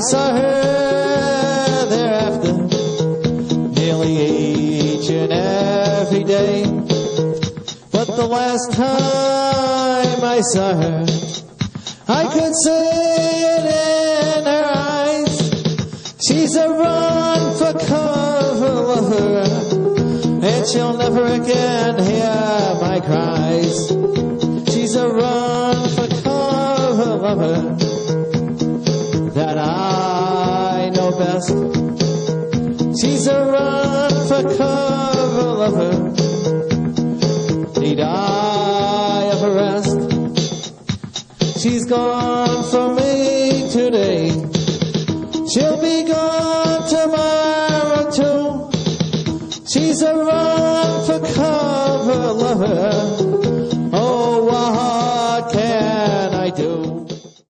saw her thereafter nearly each and every day. But the last time I saw her, I could see it in her eyes. She's a run for cover lover, and she'll never again hear my cries. She's a run for cover lover that I know best. She's a run for cover lover. Need I ever rest? She's gone from me today. She'll be gone tomorrow too. She's a run for cover lover